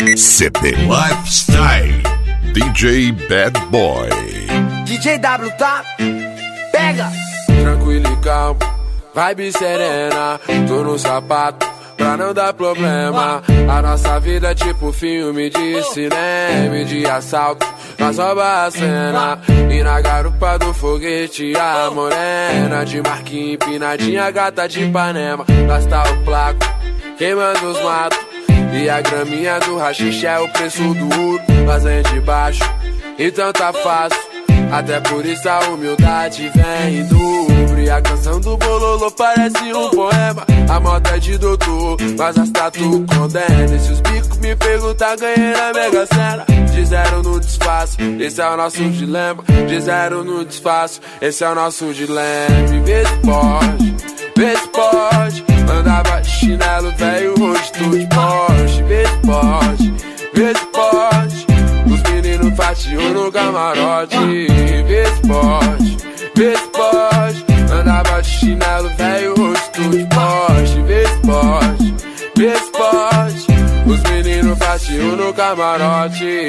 CP Lifestyle, DJ Bad Boy. DJ W, tá? Pega! Tranquilo e calmo, vibe serena, tô no sapato pra não dar problema. A nossa vida é tipo filme de cinema, de assalto, nós rouba a cena. E na garupa do foguete a morena, de marquinha empinadinha, gata de Ipanema. Nós tá o placo, queimando os matos, e a graminha do rachixe é o preço do ouro. Nós é de baixo, então tá fácil, até por isso a humildade vem em dobro. E a canção do bololô parece um poema. A moto é de doutor, mas as tatu condena. E se os bicos me perguntar, ganhei na Mega Sena. De zero no desfaço, esse é o nosso dilema. De zero no desfaço, esse é o nosso dilema. E vê se pode, vê se pode. Andava de chinelo velho, hoje tô de Porsche. Vê se pode, vê se pode. Os meninos fatiam no camarote. Vê se pode, vê se pode. Andava de chinelo velho, hoje tô de Porsche. Vê se pode, vê se pode. Os meninos fatiam no camarote.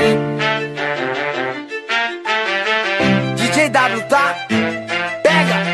DJ W, tá? Pega!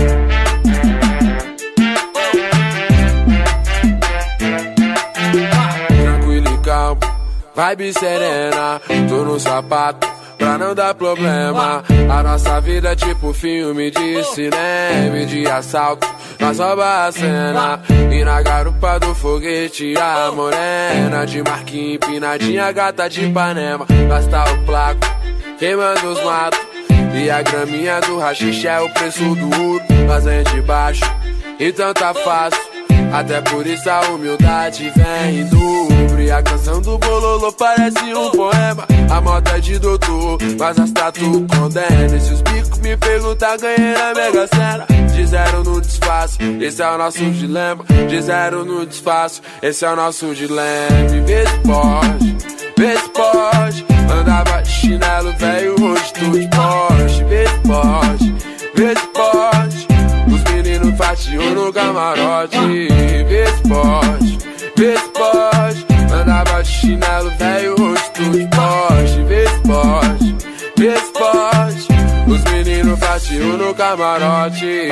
Tranquilo e calmo, vibe serena, tô no sapato pra não dar problema. A nossa vida é tipo filme de cinema, de assalto, nós rouba a cena. E na garupa do foguete a morena, de marquinha empinadinha, gata de Ipanema. Nós tá o placo, queimando os matos, e a graminha do rachixe é o preço do ouro. Nós é de baixo, então tá fácil, até por isso a humildade vem em dobro. E a canção do bololô parece um poema. A moto é de doutor, mas as tatu condena. E se os bicos me perguntar, ganhei na Mega Sena. De zero no desfaço, esse é o nosso dilema. De zero no desfaço, esse é o nosso dilema. E vê se pode, vê se pode. Andava de chinelo velho, hoje tô de Porsche. Vê se pode, vê se pode. Os meninos fatiam no camarote. Vê se pode, vê se pode. Andava de chinelo velho, hoje tô de Porsche. Vê se pode, vê se pode. Os meninos fatiam no camarote.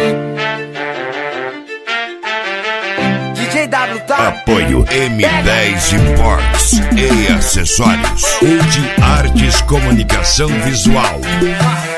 DJ W, tá? Apoio M10 Imports e Acessórios. Udi Artes Comunicação Visual.